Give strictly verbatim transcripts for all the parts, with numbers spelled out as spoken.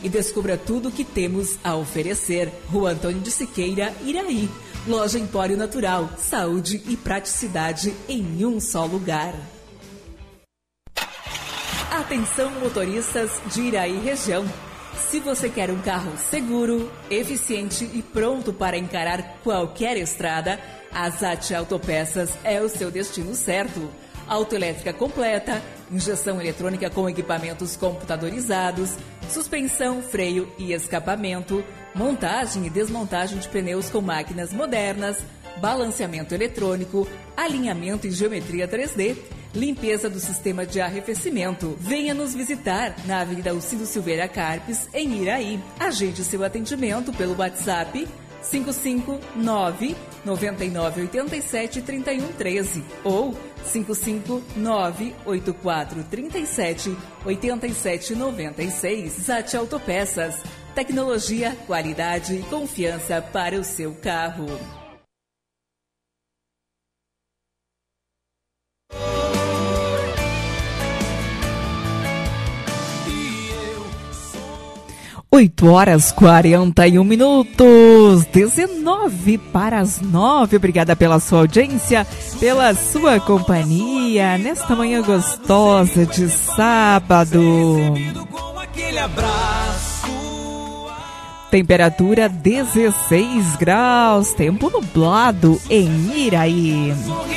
E descubra tudo o que temos a oferecer. Rua Antônio de Siqueira, Iraí. Loja Empório Natural, saúde e praticidade em um só lugar. Atenção motoristas de Iraí região. Se você quer um carro seguro, eficiente e pronto para encarar qualquer estrada, a Zat Autopeças é o seu destino certo. Autoelétrica completa, injeção eletrônica com equipamentos computadorizados, suspensão, freio e escapamento, montagem e desmontagem de pneus com máquinas modernas, balanceamento eletrônico, alinhamento e geometria três D, limpeza do sistema de arrefecimento. Venha nos visitar na Avenida Alcido Silveira Carpes, em Iraí. Agende seu atendimento pelo WhatsApp cinco cinco nove, nove nove oito sete, três um um três ou cinco cinco nove, oito quatro três sete, oito sete nove seis. Zat Autopeças. Tecnologia, qualidade e confiança para o seu carro. Oito horas quarenta e um minutos, dezenove para as nove. Obrigada pela sua audiência, pela sua companhia nesta manhã gostosa de sábado. Temperatura dezesseis graus, tempo nublado em Iraí.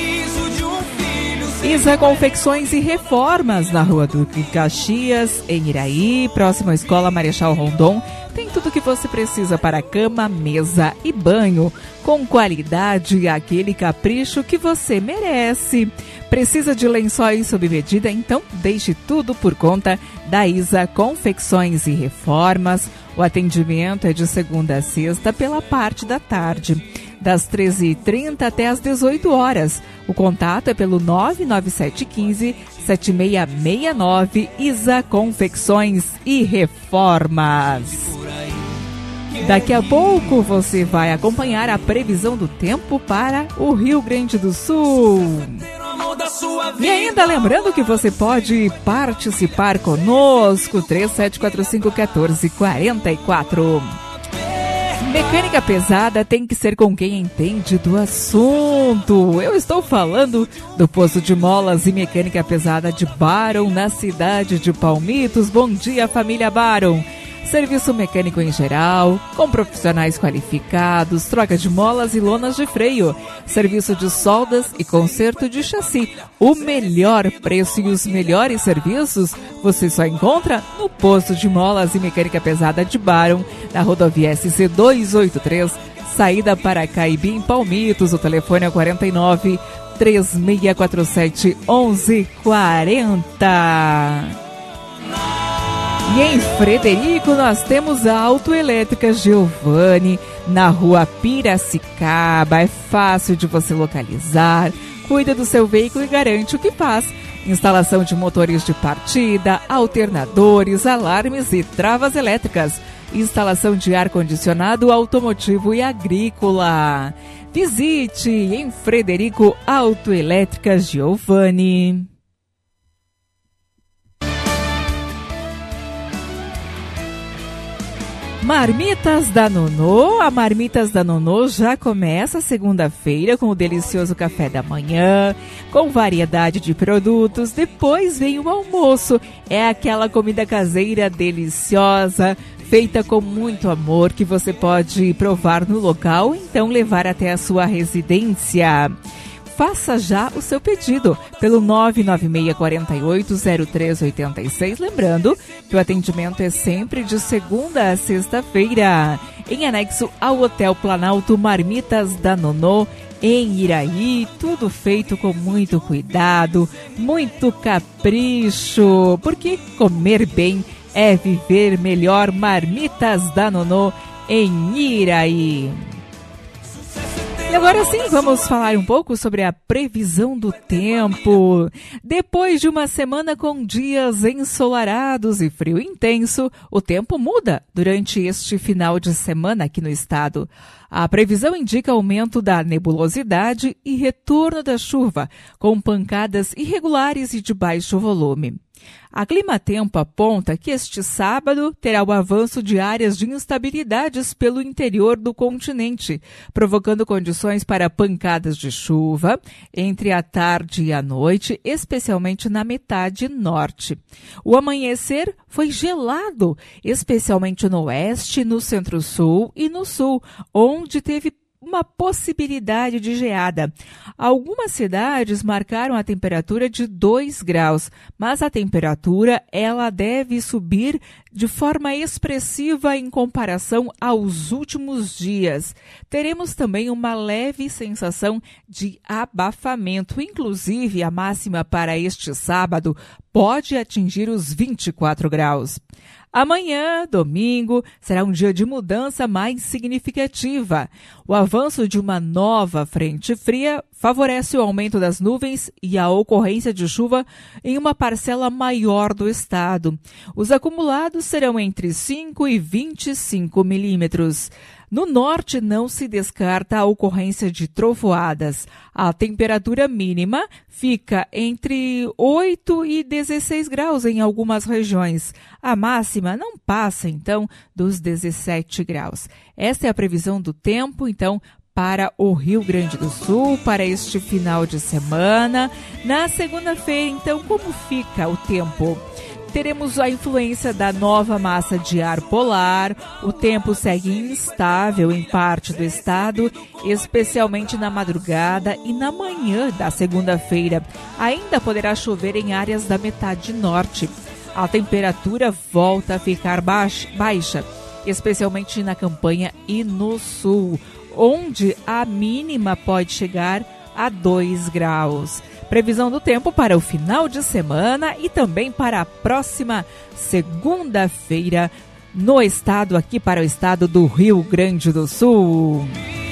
Isa Confecções e Reformas, na Rua Duque Caxias, em Iraí, próximo à Escola Marechal Rondon. Tem tudo o que você precisa para cama, mesa e banho, com qualidade e aquele capricho que você merece. Precisa de lençóis sob medida? Então deixe tudo por conta da Isa Confecções e Reformas. O atendimento é de segunda a sexta pela parte da tarde, das treze e trinta até as dezoito horas. O contato é pelo nove nove sete um cinco, sete seis seis nove. Isa Confecções e Reformas. Daqui a pouco você vai acompanhar a previsão do tempo para o Rio Grande do Sul. E ainda lembrando que você pode participar conosco, três sete quatro cinco, um quatro quatro quatro. Mecânica pesada tem que ser com quem entende do assunto. Eu estou falando do posto de molas e mecânica pesada de Barron, na cidade de Palmitos. Bom dia, família Barron. Serviço mecânico em geral, com profissionais qualificados, troca de molas e lonas de freio, serviço de soldas e conserto de chassi. O melhor preço e os melhores serviços você só encontra no posto de molas e mecânica pesada de Barron, na rodovia S C duzentos e oitenta e três, saída para Caibi, em Palmitos. O telefone é quarenta e nove, três seis quatro sete, onze quarenta. E em Frederico nós temos a Autoelétrica Giovanni, na Rua Piracicaba. É fácil de você localizar, cuida do seu veículo e garante o que faz. Instalação de motores de partida, alternadores, alarmes e travas elétricas. Instalação de ar-condicionado automotivo e agrícola. Visite em Frederico Autoelétrica Giovanni. Marmitas da Nonô. A Marmitas da Nonô já começa segunda-feira com o delicioso café da manhã, com variedade de produtos. Depois vem o almoço. É aquela comida caseira deliciosa, feita com muito amor, que você pode provar no local, então levar até a sua residência. Faça já o seu pedido pelo nove nove seis, quatro oito, zero três oito seis. Lembrando que o atendimento é sempre de segunda a sexta-feira, em anexo ao Hotel Planalto Marmitas da Nonô, em Iraí. Tudo feito com muito cuidado, muito capricho, porque comer bem é viver melhor. Marmitas da Nonô, em Iraí. E agora sim, vamos falar um pouco sobre a previsão do tempo. Depois de uma semana com dias ensolarados e frio intenso, o tempo muda durante este final de semana aqui no estado. A previsão indica aumento da nebulosidade e retorno da chuva, com pancadas irregulares e de baixo volume. A Climatempo aponta que este sábado terá o avanço de áreas de instabilidades pelo interior do continente, provocando condições para pancadas de chuva entre a tarde e a noite, especialmente na metade norte. O amanhecer foi gelado, especialmente no oeste, no centro-sul e no sul, onde teve uma possibilidade de geada. Algumas cidades marcaram a temperatura de dois graus, mas a temperatura ela deve subir de forma expressiva em comparação aos últimos dias. Teremos também uma leve sensação de abafamento, inclusive a máxima para este sábado pode atingir os vinte e quatro graus. Amanhã, domingo, será um dia de mudança mais significativa. O avanço de uma nova frente fria favorece o aumento das nuvens e a ocorrência de chuva em uma parcela maior do estado. Os acumulados serão entre cinco e vinte e cinco milímetros. No norte, não se descarta a ocorrência de trovoadas. A temperatura mínima fica entre oito e dezesseis graus em algumas regiões. A máxima não passa, então, dos dezessete graus. Esta é a previsão do tempo, então, para o Rio Grande do Sul, para este final de semana. Na segunda-feira, então, como fica o tempo? Teremos a influência da nova massa de ar polar, o tempo segue instável em parte do estado, especialmente na madrugada e na manhã da segunda-feira. Ainda poderá chover em áreas da metade norte. A temperatura volta a ficar baixa, especialmente na campanha e no sul, onde a mínima pode chegar a dois graus. Previsão do tempo para o final de semana e também para a próxima segunda-feira no estado, aqui para o estado do Rio Grande do Sul.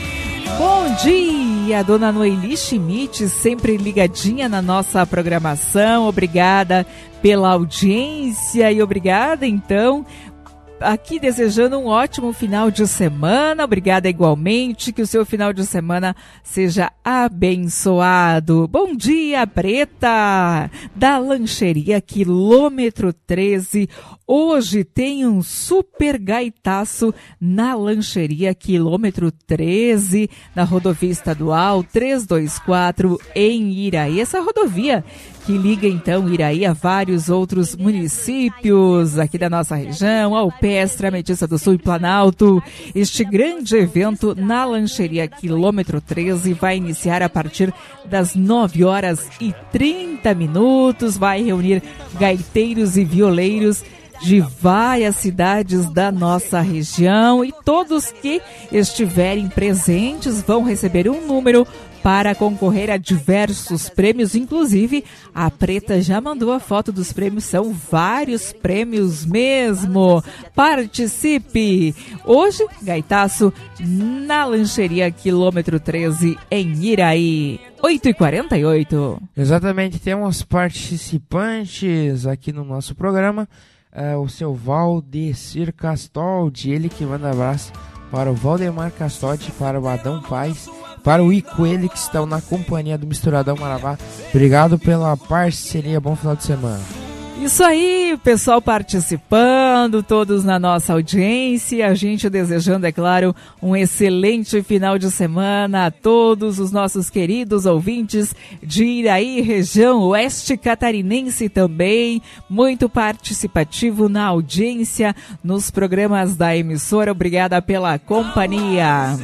Bom dia, dona Noeli Schmidt, sempre ligadinha na nossa programação. Obrigada pela audiência e obrigada, então, aqui desejando um ótimo final de semana. Obrigada igualmente, que o seu final de semana seja abençoado. Bom dia, Preta, da Lancheria Quilômetro treze. Hoje tem um super gaitaço na Lancheria Quilômetro treze, na rodovia estadual trezentos e vinte e quatro, em Iraí. Essa rodovia que liga, então, Iraí a vários outros municípios aqui da nossa região, Alpestre, Ametista do Sul e Planalto. Este grande evento na Lancheria Quilômetro treze vai iniciar a partir das nove horas e trinta minutos. Vai reunir gaiteiros e violeiros de várias cidades da nossa região, e todos que estiverem presentes vão receber um número para concorrer a diversos prêmios. Inclusive, a Preta já mandou a foto dos prêmios, são vários prêmios mesmo. Participe! Hoje, gaitaço na Lancheria Quilômetro treze, em Iraí. oito e quarenta e oito. Exatamente, temos participantes aqui no nosso programa. É, o seu Valdecir Castoldi, ele que manda abraço para o Valdemar Castoldi, para o Adão Paz, para o Ico, ele que estão na companhia do Misturadão Marabá. Obrigado pela parceria, bom final de semana. Isso aí, pessoal participando, todos na nossa audiência, a gente desejando, é claro, um excelente final de semana a todos os nossos queridos ouvintes de Iraí, região oeste catarinense também, muito participativo na audiência, nos programas da emissora. Obrigada pela companhia.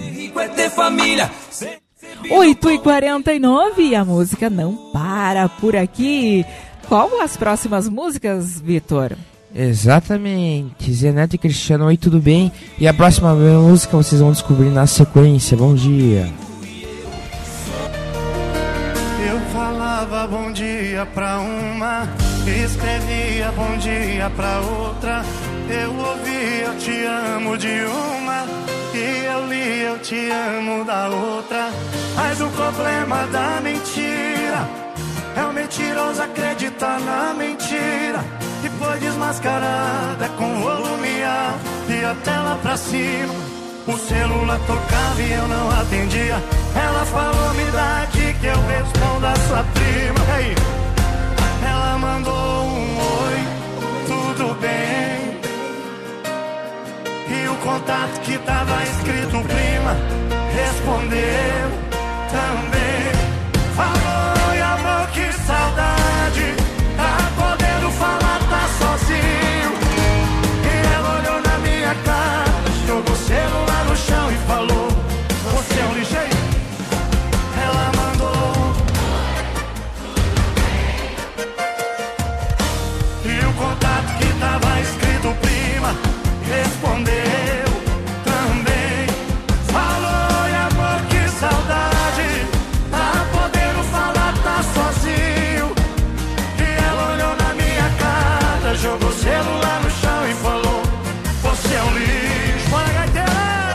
oito e quarenta e nove, e a música não para por aqui. Qual as próximas músicas, Vitor? Exatamente, Zeneto e Cristiano, oi, tudo bem? E a próxima música vocês vão descobrir na sequência. Bom dia. Eu falava bom dia pra uma, escrevia bom dia pra outra. Eu ouvi eu te amo de uma, e eu li eu te amo da outra. Mas o problema da mentira é o mentiroso acreditar na mentira, que foi desmascarada com volume alto e a tela pra cima. O celular tocava e eu não atendia. Ela falou, me dá aqui que eu respondo a sua prima. Aí, ela mandou um oi E o contato que tava escrito prima respondeu também. Falou, e amor, que saudade, tá podendo falar, tá sozinho. E ela olhou na minha cara, jogou o celular no chão e falou: você é um ligeiro. Ela mandou. E o contato que tava escrito prima respondeu também. Falou, e amor, que saudade, tá podendo falar, tá sozinho. E ela olhou na minha cara, jogou o celular no chão e falou: você é um lixo. Bora, gaiteira!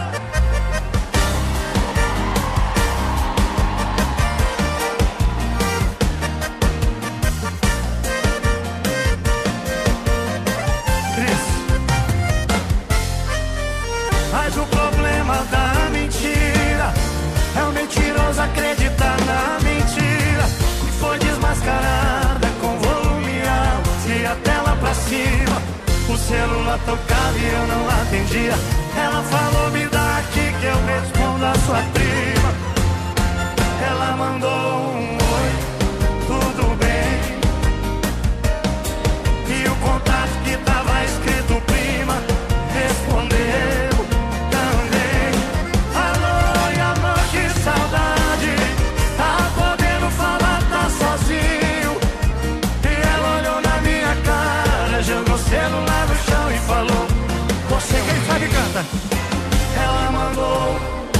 Mas o problema da mentira é o mentiroso acreditar na mentira. E foi desmascarada com volume alto e a tela pra cima. O celular tocava e eu não atendia. Ela falou: me dá aqui que eu respondo a sua prima. Ela mandou um oi, tudo bem. E o contato que tava escrito prima respondeu também. Alô, e amor, que saudade, tá podendo falar, tá sozinho. E ela olhou na minha cara, jogou o celular no chão e falou: você quem sabe canta. Ela mandou.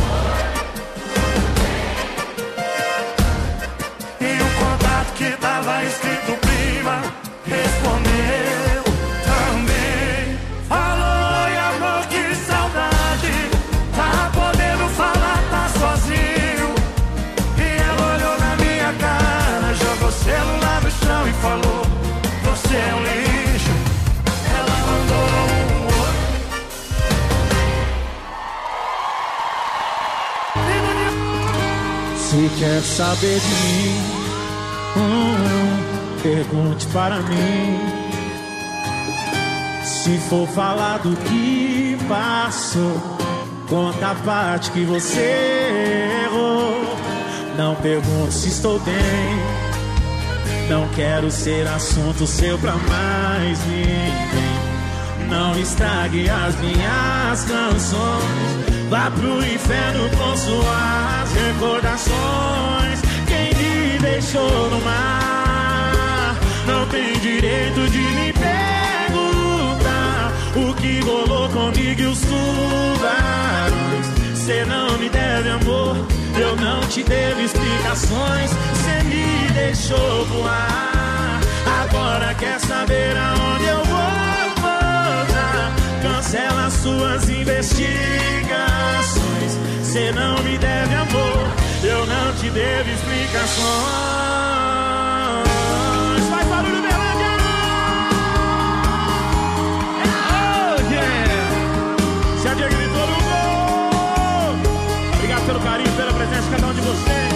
E o contato que tava escrito prima respondeu também. Falou, e amor, que saudade, tá podendo falar, tá sozinho. E ela olhou na minha cara, jogou o celular no chão e falou: você é um lixo. Ela mandou um oi. Se quer saber de mim, hum, pergunte para mim. Se for falar do que passou, conta a parte que você errou. Não pergunte se estou bem, não quero ser assunto seu pra mais ninguém. Não estrague as minhas canções, vá pro inferno com suas recordações. Quem me deixou no mar não tem direito de me perguntar o que rolou comigo e os tubarões. Cê não me deve amor, eu não te devo explicações. Cê me deixou voar, agora quer saber aonde eu vou voltar. Cancela suas investigações. Cê não me deve amor, eu não te devo explicações. Faz barulho, Berlândia! Oh, yeah! Se a dia gritou no gol. Obrigado pelo carinho, pela presença de cada um de vocês.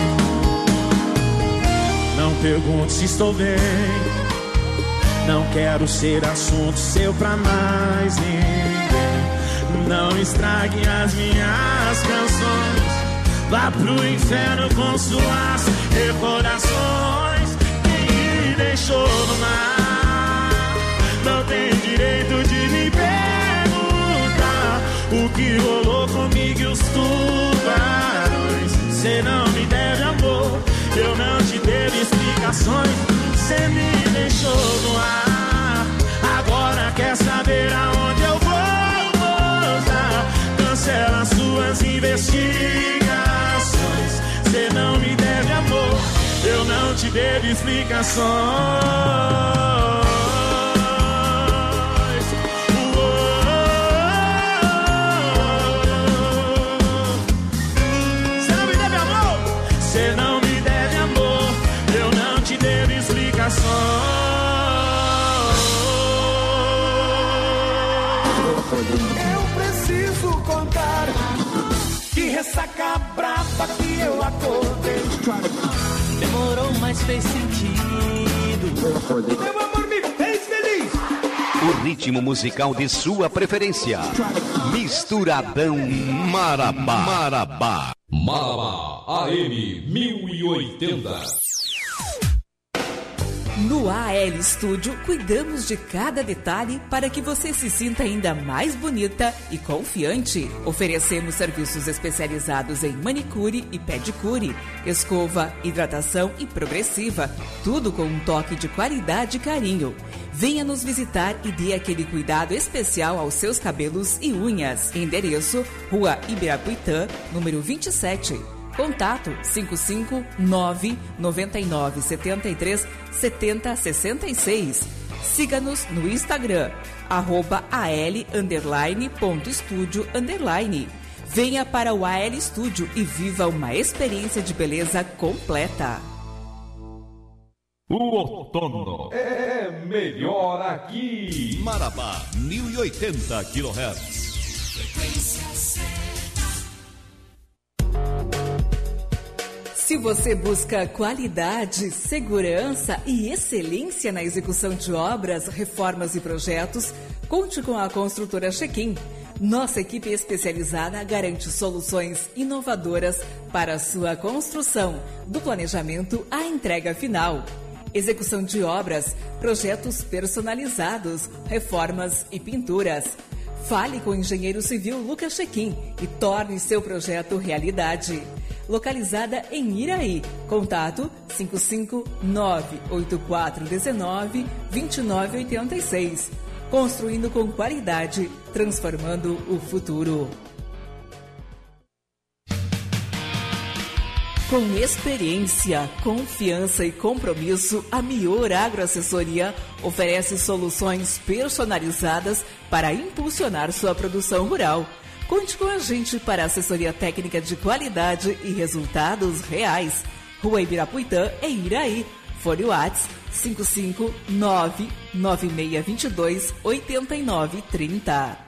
Não pergunte se estou bem, não quero ser assunto seu pra mais ninguém. Não estrague as minhas canções, vá pro inferno com suas recordações. Quem me deixou no mar não tem direito de me perguntar o que rolou comigo e os tubarões. Cê não me deve amor, eu não te devo explicações. Cê me deixou no ar, agora quer saber aonde eu vou voltar. Cancela suas investigações. Cê não me deve amor, eu não te devo explicações. Cê não me deve amor, cê não me deve amor, eu não te devo explicações. Eu preciso contar que ressaca brava que eu acordei. Demorou, mas fez sentido. Meu amor me fez feliz. O O ritmo musical de sua preferência. Misturadão Marabá. Marabá. Marabá A M mil e oitenta. No A L Studio, cuidamos de cada detalhe para que você se sinta ainda mais bonita e confiante. Oferecemos serviços especializados em manicure e pedicure, escova, hidratação e progressiva, tudo com um toque de qualidade e carinho. Venha nos visitar e dê aquele cuidado especial aos seus cabelos e unhas. Endereço: Rua Ibirapuitã, número vinte e sete. Contato cinco cinco nove nove nove sete três sete zero seis seis. Siga-nos no Instagram, arroba al underline ponto estúdio underline. Venha para o A L Studio e viva uma experiência de beleza completa. O outono é melhor aqui. Marabá, mil e oitenta quilohertz. Se você busca qualidade, segurança e excelência na execução de obras, reformas e projetos, conte com a construtora Check-in. Nossa equipe especializada garante soluções inovadoras para a sua construção, do planejamento à entrega final. Execução de obras, projetos personalizados, reformas e pinturas. Fale com o engenheiro civil Lucas Check-in e torne seu projeto realidade. Localizada em Iraí. Contato cinco cinco nove oito quatro um nove dois nove oito seis. Construindo com qualidade, transformando o futuro. Com experiência, confiança e compromisso, a Mior Agroassessoria oferece soluções personalizadas para impulsionar sua produção rural. Conte com a gente para assessoria técnica de qualidade e resultados reais. Rua Ibirapuitã, em Iraí. Fone WhatsApp cinco cinco nove nove seis dois dois oito nove três zero.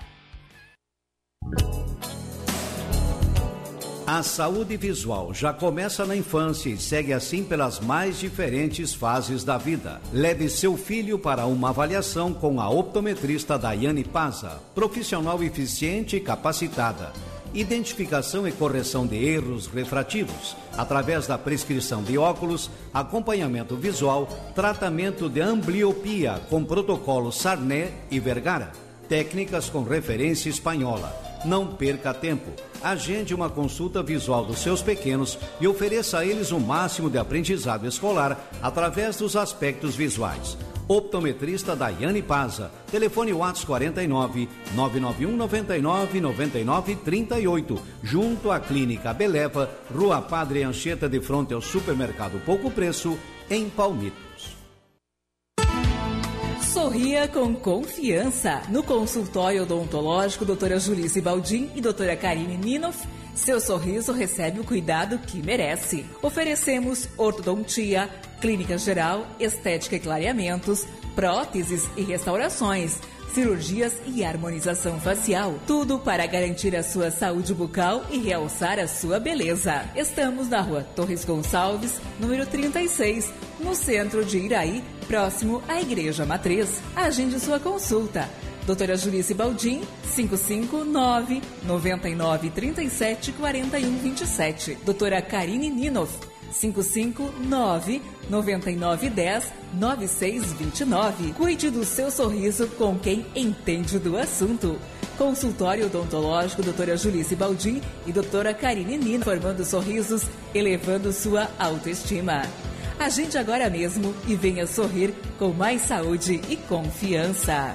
A saúde visual já começa na infância e segue assim pelas mais diferentes fases da vida. Leve seu filho para uma avaliação com a optometrista Daiane Paza, profissional eficiente e capacitada. Identificação e correção de erros refrativos, através da prescrição de óculos, acompanhamento visual, tratamento de ambliopia com protocolo Sarné e Vergara, técnicas com referência espanhola. Não perca tempo. Agende uma consulta visual dos seus pequenos e ofereça a eles o máximo de aprendizado escolar através dos aspectos visuais. Optometrista Daiane Paza. Telefone WhatsApp quarenta e nove, nove nove um nove nove, nove nove três oito. Junto à Clínica Beleva, Rua Padre Anchieta, de frente ao Supermercado Pouco Preço, em Palmitos. Sorria com confiança. No consultório odontológico, doutora Julice Baldin e doutora Karine Ninoff, seu sorriso recebe o cuidado que merece. Oferecemos ortodontia, clínica geral, estética e clareamentos, próteses e restaurações, cirurgias e harmonização facial. Tudo para garantir a sua saúde bucal e realçar a sua beleza. Estamos na rua Torres Gonçalves, número trinta e seis, no centro de Iraí, próximo à Igreja Matriz. Agende sua consulta. Doutora Julice Baldin, cinco cinco nove, nove nove três sete, quatro um dois sete. Doutora Karine Ninoff, cinco cinco nove, nove nove um zero, nove seis dois nove. Cuide do seu sorriso com quem entende do assunto. Consultório odontológico doutora Julice Baldin e doutora Karine Ninoff, formando sorrisos, elevando sua autoestima. Agende agora mesmo e venha sorrir com mais saúde e confiança.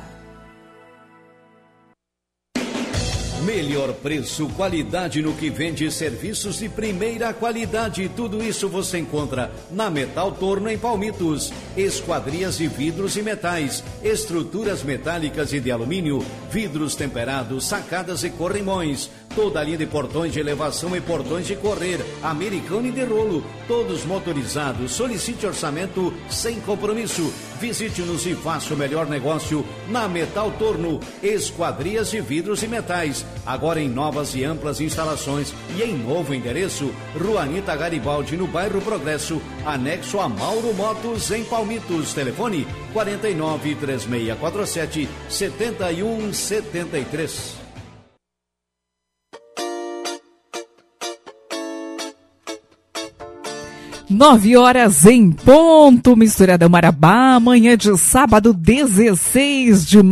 Melhor preço, qualidade no que vende, serviços de primeira qualidade. Tudo isso você encontra na Metal Torno, em Palmitos. Esquadrias de vidros e metais, estruturas metálicas e de alumínio, vidros temperados, sacadas e corrimões. Toda a linha de portões de elevação e portões de correr, americano e de rolo, todos motorizados. Solicite orçamento sem compromisso. Visite-nos e faça o melhor negócio na Metal Torno. Esquadrias de vidros e metais. agora em novas e amplas instalações e em novo endereço, Rua Anita Garibaldi, no bairro Progresso, anexo a Mauro Motos, em Palmitos. Telefone quarenta e nove, três seis quatro sete, sete um sete três. Nove horas em ponto, Misturadão Marabá, amanhã de sábado, dezesseis de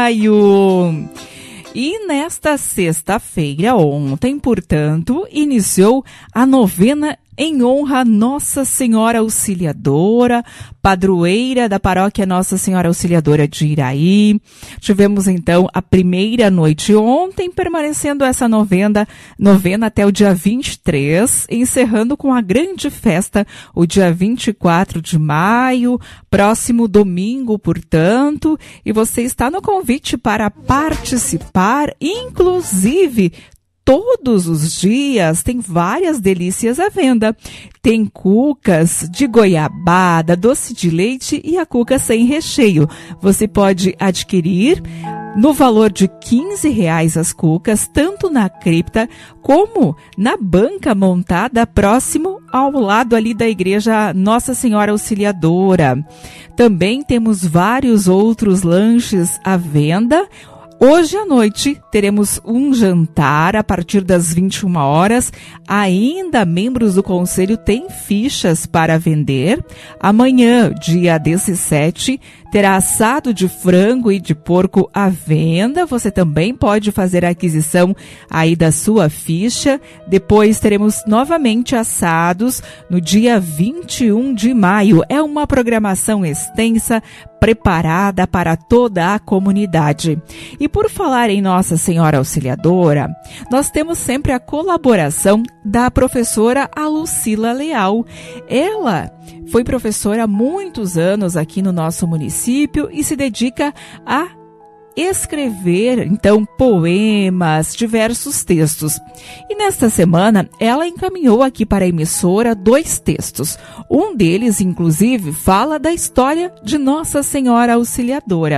maio. E nesta sexta-feira, ontem, portanto, iniciou a novena em honra a Nossa Senhora Auxiliadora, padroeira da paróquia Nossa Senhora Auxiliadora de Iraí. Tivemos, então, a primeira noite ontem, permanecendo essa novena, novena até o dia vinte e três, encerrando com a grande festa, o dia vinte e quatro de maio, próximo domingo, portanto, e você está no convite para participar, inclusive, todos os dias tem várias delícias à venda. Tem cucas de goiabada, doce de leite e a cuca sem recheio. Você pode adquirir no valor de quinze reais as cucas, tanto na cripta como na banca montada próximo ao lado ali da igreja Nossa Senhora Auxiliadora. Também temos vários outros lanches à venda. Hoje à noite teremos um jantar a partir das vinte e uma horas. Ainda membros do conselho têm fichas para vender. Amanhã, dia dezessete, terá assado de frango e de porco à venda. Você também pode fazer a aquisição aí da sua ficha. Depois teremos novamente assados no dia vinte e um de maio. É uma programação extensa, preparada para toda a comunidade. E por falar em Nossa Senhora Auxiliadora, nós temos sempre a colaboração da professora Alucila Leal. Ela foi professora há muitos anos aqui no nosso município e se dedica a escrever, então, poemas, diversos textos. E nesta semana, ela encaminhou aqui para a emissora dois textos. Um deles, inclusive, fala da história de Nossa Senhora Auxiliadora.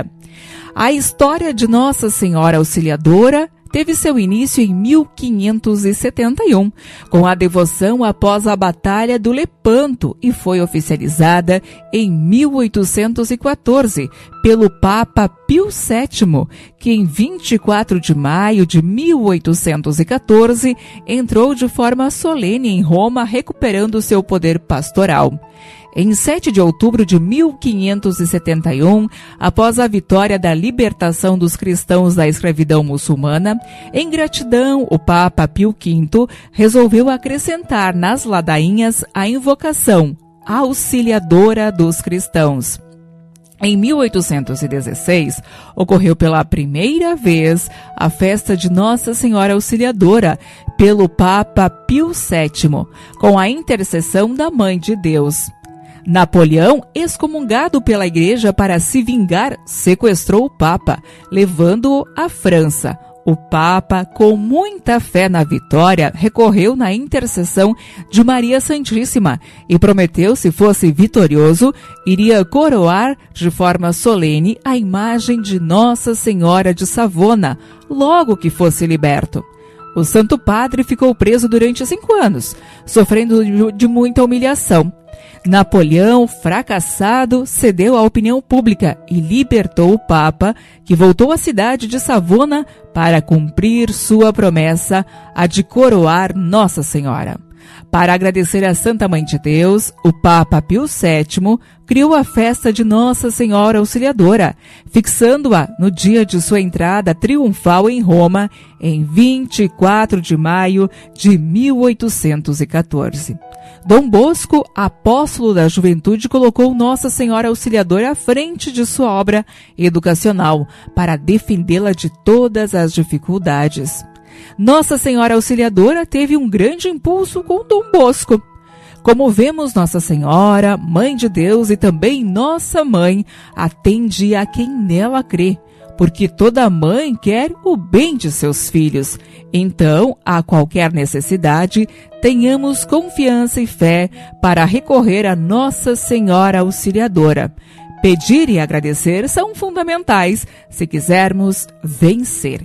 A história de Nossa Senhora Auxiliadora teve seu início em mil quinhentos e setenta e um, com a devoção após a Batalha do Lepanto, e foi oficializada em mil oitocentos e quatorze pelo Papa Pio sétimo, que em vinte e quatro de maio de mil oitocentos e quatorze entrou de forma solene em Roma, recuperando seu poder pastoral. Em sete de outubro de mil quinhentos e setenta e um, após a vitória da libertação dos cristãos da escravidão muçulmana, em gratidão, o Papa Pio quinto resolveu acrescentar nas ladainhas a invocação Auxiliadora dos Cristãos. Em mil oitocentos e dezesseis, ocorreu pela primeira vez a festa de Nossa Senhora Auxiliadora pelo Papa Pio sétimo, com a intercessão da Mãe de Deus. Napoleão, excomungado pela Igreja para se vingar, sequestrou o Papa, levando-o à França. O Papa, com muita fé na vitória, recorreu na intercessão de Maria Santíssima e prometeu, se fosse vitorioso, iria coroar de forma solene a imagem de Nossa Senhora de Savona, logo que fosse liberto. O Santo Padre ficou preso durante cinco anos, sofrendo de muita humilhação. Napoleão, fracassado, cedeu à opinião pública e libertou o Papa, que voltou à cidade de Savona para cumprir sua promessa, a de coroar Nossa Senhora. Para agradecer à Santa Mãe de Deus, o Papa Pio sétimo criou a festa de Nossa Senhora Auxiliadora, fixando-a no dia de sua entrada triunfal em Roma, em vinte e quatro de maio de mil oitocentos e quatorze. Dom Bosco, apóstolo da juventude, colocou Nossa Senhora Auxiliadora à frente de sua obra educacional, para defendê-la de todas as dificuldades. Nossa Senhora Auxiliadora teve um grande impulso com Dom Bosco. Como vemos, Nossa Senhora, Mãe de Deus e também Nossa Mãe, atende a quem nela crê, porque toda mãe quer o bem de seus filhos. Então, a qualquer necessidade, tenhamos confiança e fé para recorrer a Nossa Senhora Auxiliadora. Pedir e agradecer são fundamentais se quisermos vencer.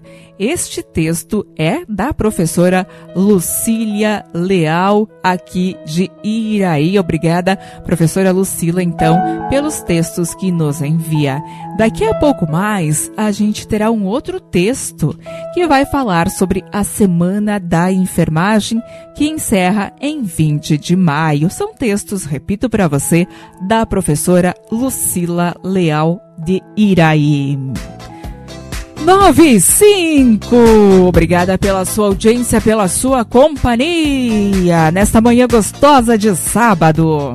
Este texto é da professora Lucília Leal, aqui de Iraí. Obrigada, professora Lucila, então, pelos textos que nos envia. Daqui a pouco mais, a gente terá um outro texto que vai falar sobre a Semana da Enfermagem, que encerra em vinte de maio. São textos, repito para você, da professora Lucila Leal de Iraí. nove e cinco. Obrigada pela sua audiência, pela sua companhia nesta manhã gostosa de sábado.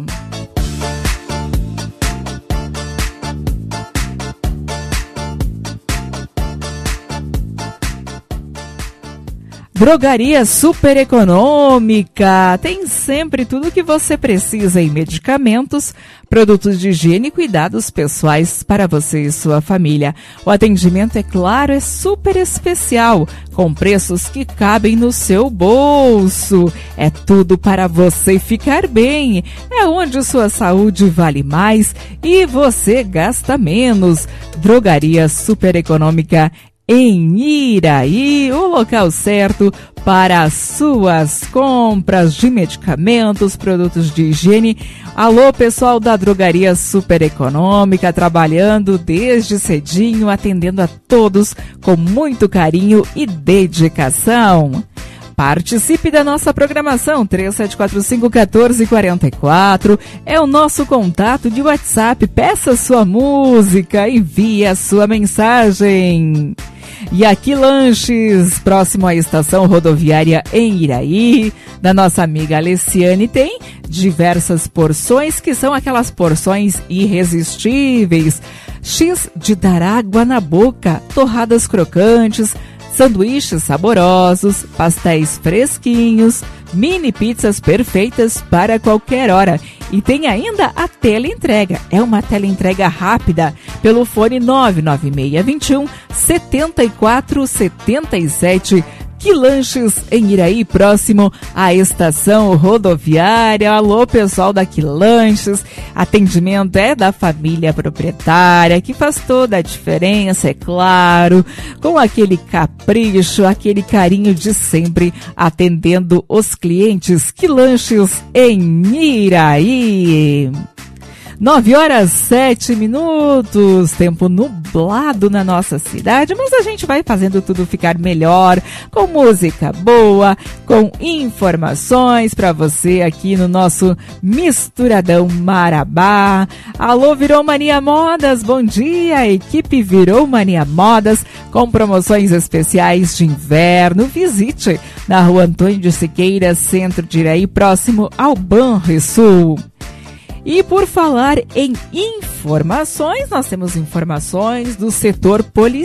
Drogaria Super Econômica tem sempre tudo o que você precisa em medicamentos, produtos de higiene e cuidados pessoais para você e sua família. O atendimento, é claro, é super especial, com preços que cabem no seu bolso. É tudo para você ficar bem. É onde sua saúde vale mais e você gasta menos. Drogaria Super Econômica em Iraí, o local certo para as suas compras de medicamentos, produtos de higiene. Alô, pessoal da Drogaria Super Econômica, trabalhando desde cedinho, atendendo a todos com muito carinho e dedicação. Participe da nossa programação, três sete quatro cinco, um quatro quatro quatro, é o nosso contato de WhatsApp. Peça sua música, envie a sua mensagem. E aqui Lanches, próximo à estação rodoviária em Iraí, da nossa amiga Alessiane, tem diversas porções que são aquelas porções irresistíveis. X de dar água na boca, torradas crocantes, sanduíches saborosos, pastéis fresquinhos, mini pizzas perfeitas para qualquer hora. E tem ainda a teleentrega. É uma teleentrega rápida pelo fone nove nove seis dois um, sete quatro sete sete. Que Lanches em Iraí, próximo à estação rodoviária. Alô, pessoal da Que Lanches. Atendimento é da família proprietária, que faz toda a diferença, é claro, com aquele capricho, aquele carinho de sempre, atendendo os clientes. Que Lanches em Iraí. Nove horas, sete minutos, tempo nublado na nossa cidade, mas a gente vai fazendo tudo ficar melhor, com música boa, com informações para você aqui no nosso Misturadão Marabá. Alô, Virou Mania Modas, bom dia, a equipe Virou Mania Modas, com promoções especiais de inverno. Visite na rua Antônio de Siqueira, centro de Iraí, próximo ao Banrisul. E por falar em informações, nós temos informações do setor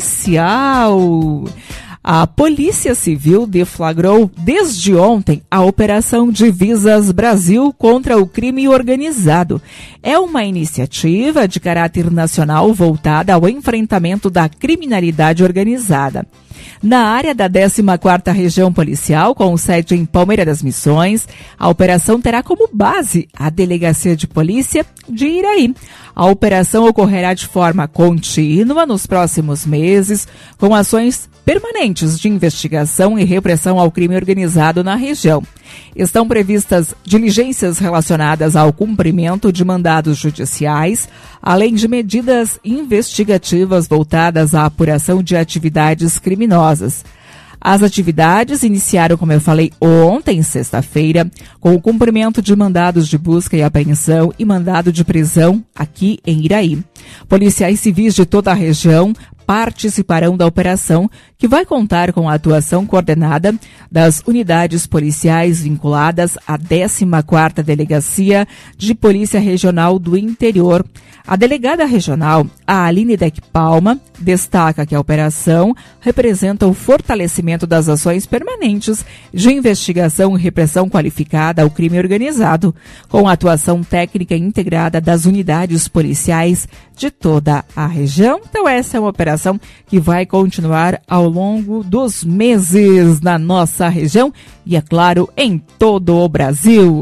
policial. A Polícia Civil deflagrou desde ontem a Operação Divisas Brasil contra o crime organizado. É uma iniciativa de caráter nacional voltada ao enfrentamento da criminalidade organizada. Na área da décima quarta Região Policial, com sede em Palmeira das Missões, a operação terá como base a Delegacia de Polícia de Iraí. A operação ocorrerá de forma contínua nos próximos meses, com ações permanentes de investigação e repressão ao crime organizado na região. Estão previstas diligências relacionadas ao cumprimento de mandados judiciais, além de medidas investigativas voltadas à apuração de atividades criminosas. As atividades iniciaram, como eu falei, ontem, sexta-feira, com o cumprimento de mandados de busca e apreensão e mandado de prisão aqui em Iraí. Policiais civis de toda a região participarão da operação, que vai contar com a atuação coordenada das unidades policiais vinculadas à décima quarta Delegacia de Polícia Regional do Interior. A delegada regional, a Aline Deck Palma, destaca que a operação representa o fortalecimento das ações permanentes de investigação e repressão qualificada ao crime organizado, com a atuação técnica integrada das unidades policiais de toda a região. Então essa é uma operação que vai continuar ao longo dos meses na nossa região e, é claro, em todo o Brasil.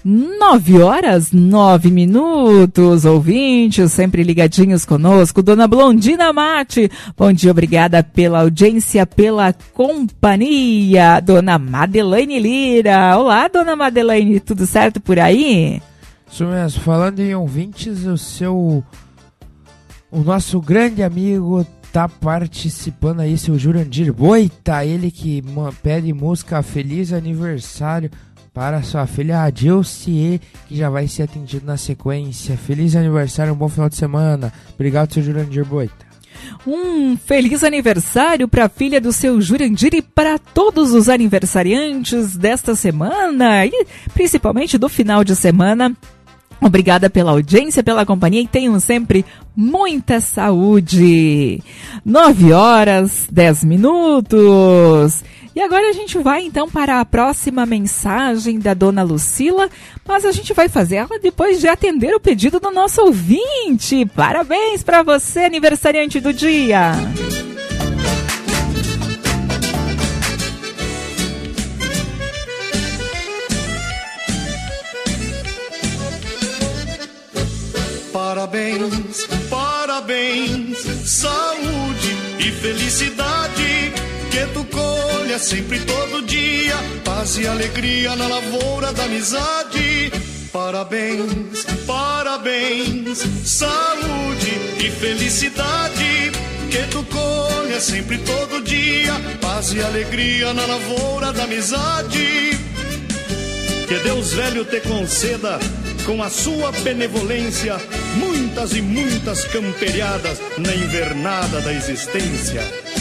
Nove horas, nove minutos, ouvintes, sempre ligadinhos conosco. Dona Blondina Mate, bom dia, obrigada pela audiência, pela companhia. Dona Madeleine Lira, olá, Dona Madeleine, tudo certo por aí? Isso mesmo, falando em ouvintes, o seu, o nosso grande amigo tá participando aí, seu Jurandir Boita, ele que pede música Feliz Aniversário para sua filha Adilce, que já vai ser atendido na sequência. Feliz aniversário, um bom final de semana. Obrigado, seu Jurandir Boita. Um feliz aniversário para a filha do seu Jurandir e para todos os aniversariantes desta semana e principalmente do final de semana. Obrigada pela audiência, pela companhia e tenham sempre muita saúde. Nove horas, dez minutos. E agora a gente vai então para a próxima mensagem da Dona Lucila, mas a gente vai fazer ela depois de atender o pedido do nosso ouvinte. Parabéns para você, aniversariante do dia! Parabéns, parabéns, saúde e felicidade, que tu colha sempre todo dia, paz e alegria na lavoura da amizade. Parabéns, parabéns, saúde e felicidade, que tu colha sempre todo dia, paz e alegria na lavoura da amizade. Que Deus velho te conceda, com a sua benevolência, muitas e muitas camperiadas na invernada da existência.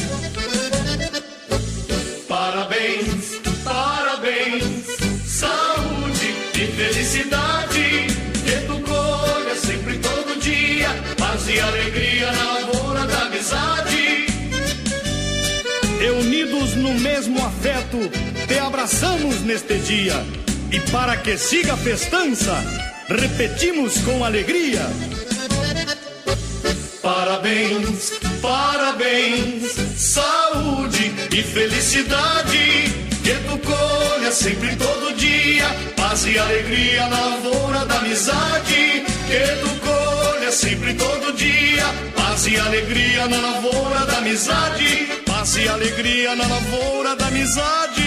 Parabéns, parabéns, saúde e felicidade, que tu colha sempre todo dia, paz e alegria na lavoura da amizade. E unidos no mesmo afeto, te abraçamos neste dia, e para que siga a festança, repetimos com alegria. Parabéns, parabéns, saúde e felicidade, que tu colha sempre todo dia, paz e alegria na lavoura da amizade. Que tu colha sempre todo dia, paz e alegria na lavoura da amizade. Paz e alegria na lavoura da amizade.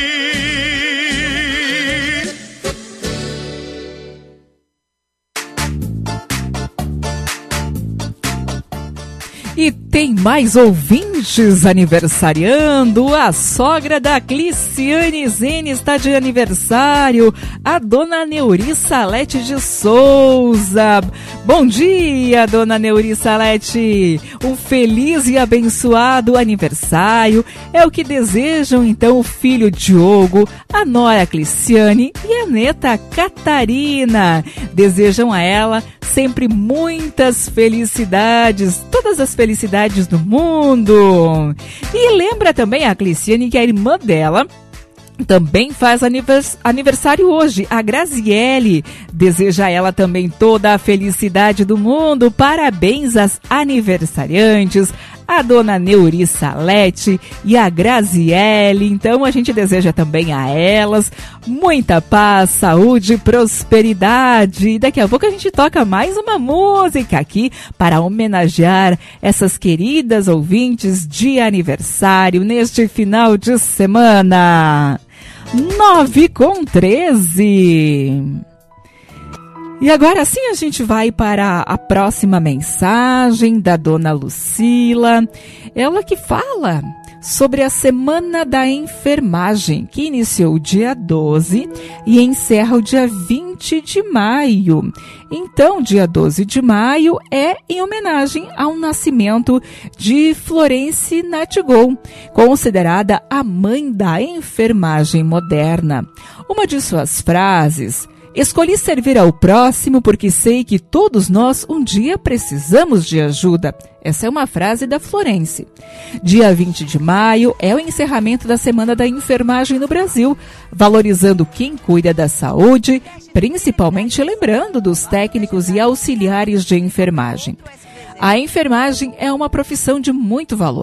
E tem mais ouvintes aniversariando. A sogra da Cliciane Zene está de aniversário. A dona Neuri Salete de Souza. Bom dia, dona Neuri Salete. Um feliz e abençoado aniversário. É o que desejam, então, o filho Diogo, a nora Cliciane e a neta Catarina. Desejam a ela sempre muitas felicidades, todas as felicidades do mundo. E lembra também a Cliciane que a irmã dela também faz anivers- aniversário hoje, a Graziele. Deseja a ela também toda a felicidade do mundo. Parabéns às aniversariantes, a dona Neuri Salete e a Graziele. Então a gente deseja também a elas muita paz, saúde e prosperidade. E daqui a pouco a gente toca mais uma música aqui para homenagear essas queridas ouvintes de aniversário neste final de semana. nove com treze. E agora sim a gente vai para a próxima mensagem da dona Lucila. Ela que fala sobre a Semana da Enfermagem, que iniciou dia doze e encerra o dia vinte de maio. Então, dia doze de maio é em homenagem ao nascimento de Florence Nightingale, considerada a mãe da enfermagem moderna. Uma de suas frases: escolhi servir ao próximo porque sei que todos nós um dia precisamos de ajuda. Essa é uma frase da Florence. Dia vinte de maio é o encerramento da Semana da Enfermagem no Brasil, valorizando quem cuida da saúde, principalmente lembrando dos técnicos e auxiliares de enfermagem. A enfermagem é uma profissão de muito valor.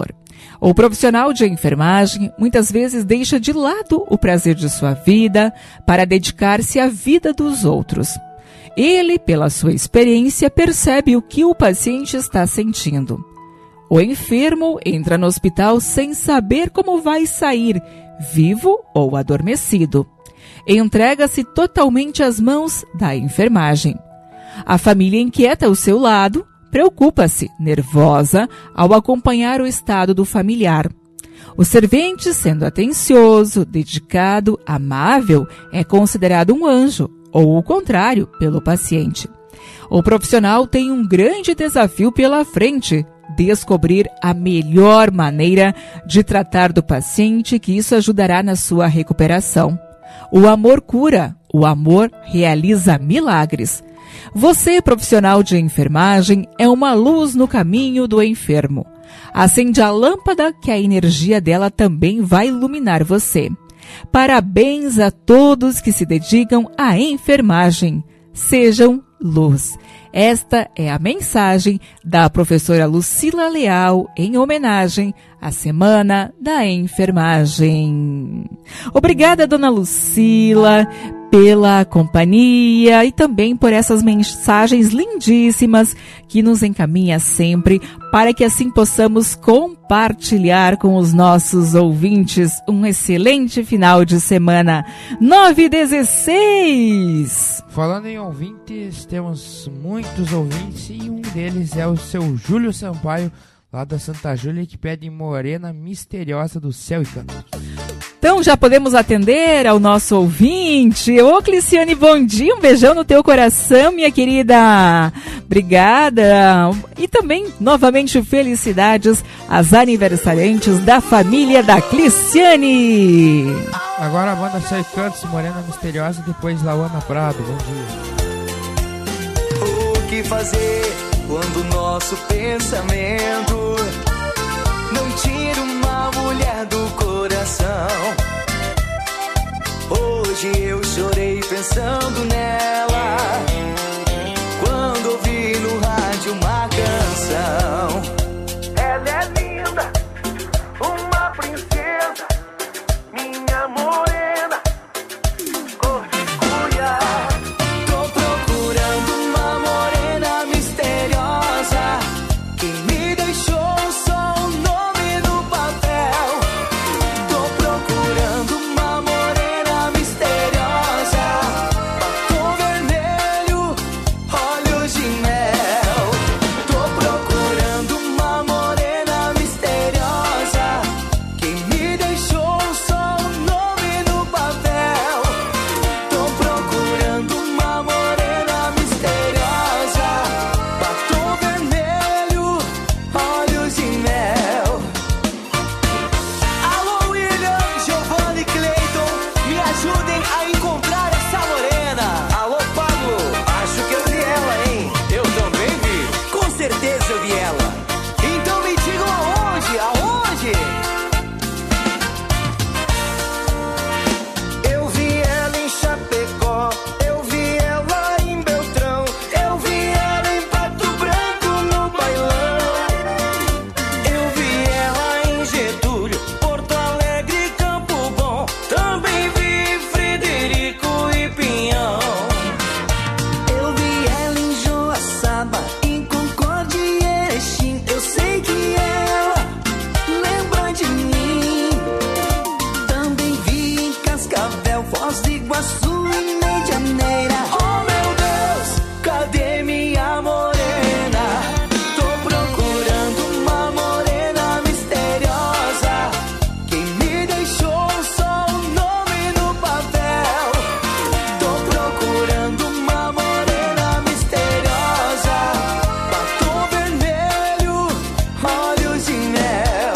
O profissional de enfermagem muitas vezes deixa de lado o prazer de sua vida para dedicar-se à vida dos outros. Ele, pela sua experiência, percebe o que o paciente está sentindo. O enfermo entra no hospital sem saber como vai sair, vivo ou adormecido. Entrega-se totalmente às mãos da enfermagem. A família inquieta ao seu lado, preocupa-se, nervosa, ao acompanhar o estado do familiar. O servente, sendo atencioso, dedicado, amável, é considerado um anjo, ou o contrário, pelo paciente. O profissional tem um grande desafio pela frente: descobrir a melhor maneira de tratar do paciente, que isso ajudará na sua recuperação. O amor cura, o amor realiza milagres. Você, profissional de enfermagem, é uma luz no caminho do enfermo. Acende a lâmpada que a energia dela também vai iluminar você. Parabéns a todos que se dedicam à enfermagem. Sejam luz. Esta é a mensagem da professora Lucila Leal em homenagem à Semana da Enfermagem. Obrigada, dona Lucila, pela companhia e também por essas mensagens lindíssimas que nos encaminha sempre, para que assim possamos compartilhar com os nossos ouvintes um excelente final de semana. nove e dezesseis. Falando em ouvintes, temos muitos ouvintes e um deles é o seu Júlio Sampaio, lá da Santa Júlia, que pede Morena Misteriosa do Céu e Canto. Então já podemos atender ao nosso ouvinte. Ô, Cliciane, bom dia, um beijão no teu coração, minha querida. Obrigada. E também, novamente, felicidades às aniversariantes da família da Cliciane. Agora a banda Céu e Cantos, Morena Misteriosa, depois Lauana Prado. Bom dia. O que fazer quando o nosso pensamento não tira uma mulher do coração? Hoje eu chorei pensando nela, quando ouvi no rádio uma canção. Ela é linda, uma princesa, minha morena, cor de cuia. Tô procurando uma morena misteriosa, que me deixou só o nome no papel. Tô procurando uma morena misteriosa, batom vermelho, olhos de mel. Tô procurando uma morena misteriosa, que me deixou só o nome no papel. Tô procurando uma morena misteriosa, batom vermelho, olhos de mel. Alô, William, Giovanni, Cleiton, me ajudem a encontrar essa morena. Alô, Pablo, acho que eu vi ela, hein? Eu também vi. Com certeza eu vi ela. Então me digam aonde, aonde? Eu vi ela em Chapecó, eu vi ela em Beltrão, eu vi ela em Pato Branco no bailão. Eu vi ela em Getúlio, Porto Alegre, Campo Bom, também vi Frederico e Pinhão. Eu vi ela em Joaçaba, em Concórdia e Erechim. Eu sei que ela lembra de mim. Também vi em Cascavel, Foz do Iguaçu e Medianeira. Oh meu Deus, cadê minha morena? Tô procurando uma morena misteriosa, que me deixou só o nome no papel. Tô procurando uma morena misteriosa, batom vermelho, olhos de mel.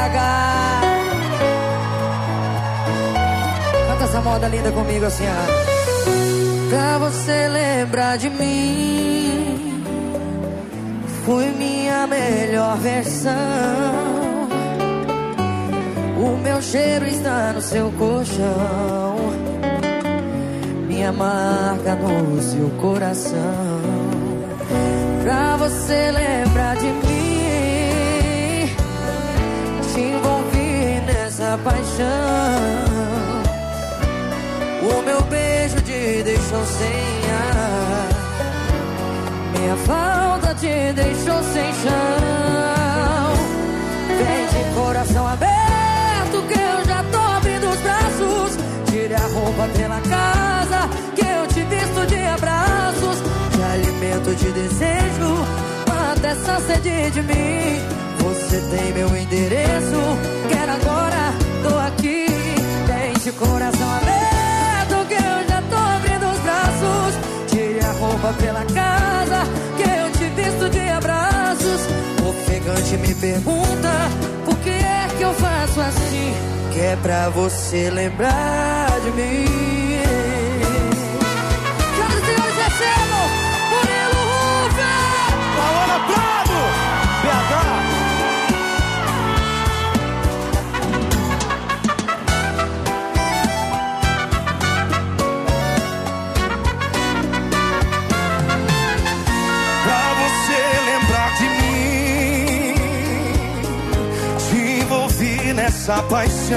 H. Canta essa moda linda comigo assim, ó. Pra você lembrar de mim, fui minha melhor versão. O meu cheiro está no seu colchão, minha marca no seu coração. Pra você lembrar de mim, te envolvi nessa paixão. O meu beijo te deixou sem ar, minha falta te deixou sem chão. Vem de coração aberto que eu já tô abrindo os braços. Tire a roupa pela casa que eu te visto de abraços. Te alimento de desejo, mata essa sede de mim. Você tem meu endereço, quero agora, tô aqui. Vem de coração aberto que eu já tô abrindo os braços. Tire a roupa pela casa que eu te visto de abraços. Ofegante me pergunta por que é que eu faço assim, que é pra você lembrar de mim. Senhoras e senhores, recebam Murilo Ruffer, Paola Prado, B H. Nessa paixão,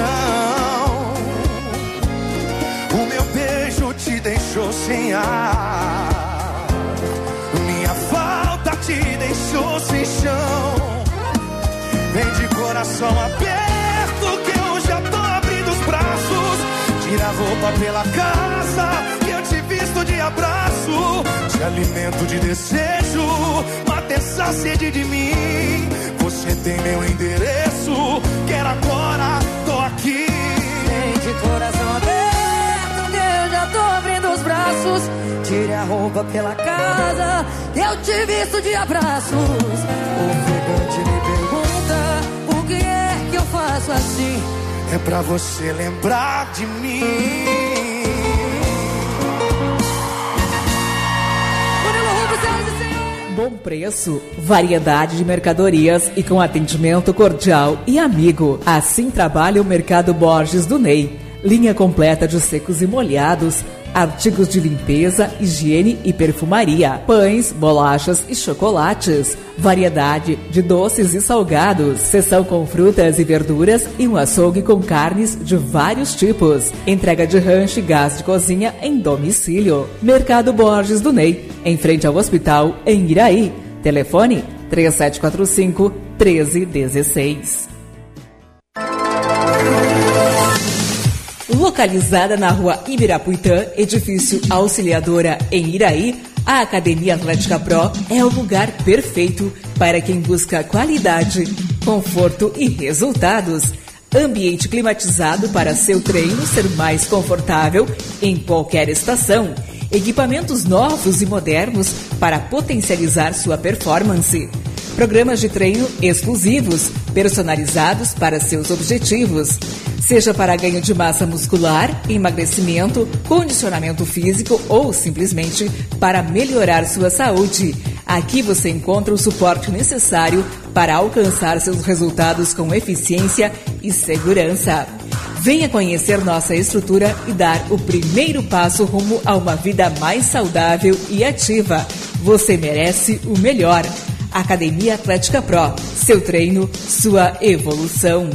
o meu beijo te deixou sem ar, minha falta te deixou sem chão. Vem de coração aberto que eu já tô abrindo os braços. Tira a roupa pela casa que eu te visto de abraço. Te alimento de desejo, mata essa sede de mim. Você tem meu endereço, quero agora, tô aqui. Vem de coração aberto que eu já tô abrindo os braços. Tire a roupa pela casa que eu te visto de abraços. O ofegante me pergunta por que é que eu faço assim, é pra você lembrar de mim. Bom preço, variedade de mercadorias e com atendimento cordial e amigo. Assim trabalha o Mercado Borges do Ney. Linha completa de secos e molhados, artigos de limpeza, higiene e perfumaria, pães, bolachas e chocolates, variedade de doces e salgados, seção com frutas e verduras e um açougue com carnes de vários tipos. Entrega de rancho e gás de cozinha em domicílio. Mercado Borges do Ney, em frente ao hospital em Iraí. Telefone três sete quatro cinco, um três um seis. Localizada na rua Ibirapuitã, edifício Auxiliadora, em Iraí, a Academia Atlética Pro é o lugar perfeito para quem busca qualidade, conforto e resultados. Ambiente climatizado para seu treino ser mais confortável em qualquer estação. Equipamentos novos e modernos para potencializar sua performance. Programas de treino exclusivos, personalizados para seus objetivos. Seja para ganho de massa muscular, emagrecimento, condicionamento físico ou simplesmente para melhorar sua saúde. Aqui você encontra o suporte necessário para alcançar seus resultados com eficiência e segurança. Venha conhecer nossa estrutura e dar o primeiro passo rumo a uma vida mais saudável e ativa. Você merece o melhor. Academia Atlética Pro. Seu treino, sua evolução.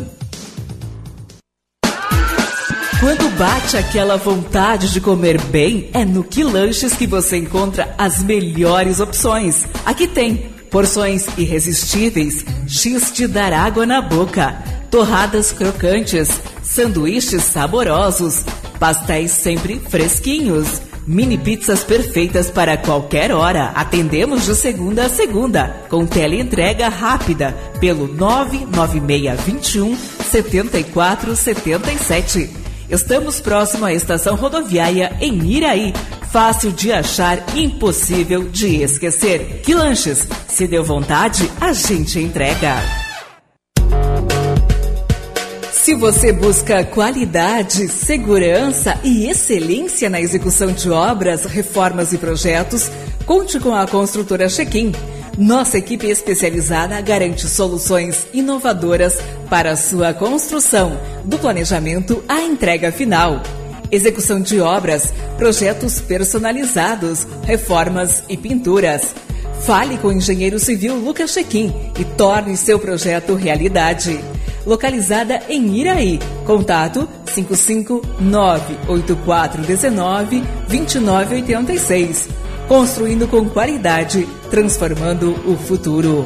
Quando bate aquela vontade de comer bem, é no Quilanches que você encontra as melhores opções. Aqui tem porções irresistíveis, X de dar água na boca, torradas crocantes, sanduíches saborosos, pastéis sempre fresquinhos, mini pizzas perfeitas para qualquer hora. Atendemos de segunda a segunda, com teleentrega rápida pelo nove nove seis dois um, sete quatro sete sete. Estamos próximo à estação rodoviária em Iraí. Fácil de achar, impossível de esquecer. Quilanches, se deu vontade, a gente entrega. Se você busca qualidade, segurança e excelência na execução de obras, reformas e projetos, conte com a construtora Check-in. Nossa equipe especializada garante soluções inovadoras para a sua construção, do planejamento à entrega final. Execução de obras, projetos personalizados, reformas e pinturas. Fale com o engenheiro civil Lucas Check-in e torne seu projeto realidade. Localizada em Iraí. Contato cinco cinco nove oito quatro um nove dois nove oito seis. Construindo com qualidade, transformando o futuro.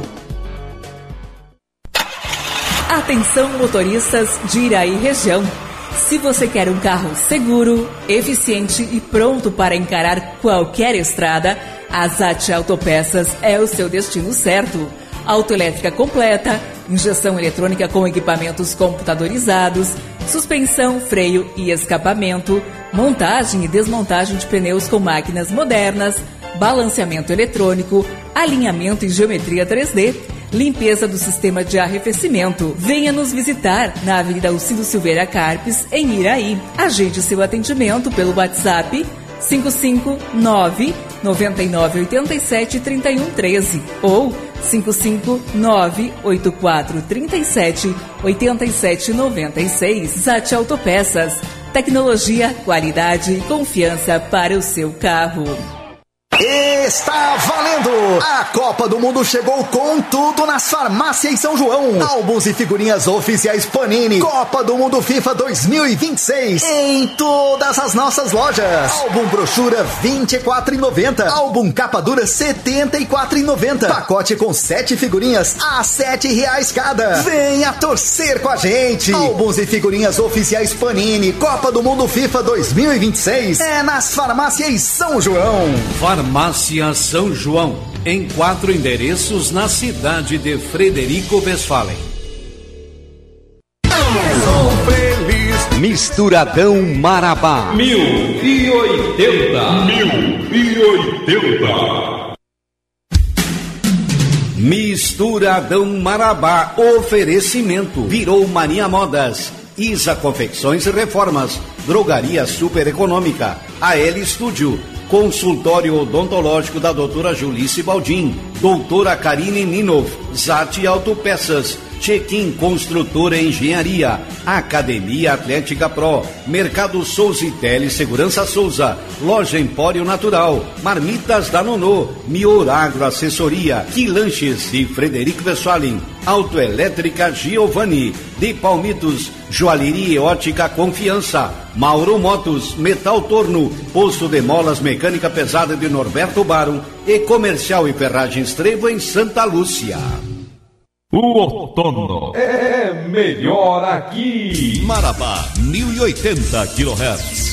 Atenção, motoristas de Iraí região. Se você quer um carro seguro, eficiente e pronto para encarar qualquer estrada, a Zat Autopeças é o seu destino certo. Autoelétrica completa, injeção eletrônica com equipamentos computadorizados, suspensão, freio e escapamento, montagem e desmontagem de pneus com máquinas modernas, balanceamento eletrônico, alinhamento em geometria três D, limpeza do sistema de arrefecimento. Venha nos visitar na Avenida Alcido Silveira Carpes, em Iraí. Agende seu atendimento pelo WhatsApp cinco cinco nove nove nove oito sete três um um três ou cinco cinco nove oito quatro três sete oito sete nove seis. Zat Autopeças. Tecnologia, qualidade e confiança para o seu carro. Está valendo! A Copa do Mundo chegou com tudo nas farmácias São João. Álbuns e figurinhas oficiais Panini. Copa do Mundo FIFA dois mil e vinte e seis. Em todas as nossas lojas. Álbum brochura vinte e quatro reais e noventa centavos. Álbum capa dura setenta e quatro reais e noventa centavos. Pacote com sete figurinhas a sete reais cada. Venha torcer com a gente. Álbuns e figurinhas oficiais Panini. Copa do Mundo FIFA dois mil e vinte e seis. É nas farmácias São João. Farmácia São João, em quatro endereços na cidade de Frederico Westphalen. Sou feliz. Misturadão Marabá. Mil e oitenta. Mil e oitenta. Misturadão Marabá. Oferecimento. Virou Mania Modas. Isa Confecções e Reformas. Drogaria Super Econômica. A L Estúdio. Consultório odontológico da doutora Julice Baldin, doutora Karine Ninov, Zat Autopeças, Check-in Construtora e Engenharia, Academia Atlética Pro, Mercado Souza e Tele Segurança Souza, Loja Empório Natural, Marmitas da Nonô, Mior Agro Assessoria, Quilanches de Frederico Westphalen, Autoelétrica Giovanni, de Palmitos, Joalheria e Ótica Confiança, Mauro Motos, Metal Torno, Posto de Molas Mecânica Pesada de Norberto Baro e Comercial e Ferragens Trevo em Santa Lúcia. O outono é melhor aqui. Marabá, mil e oitenta quilohertz.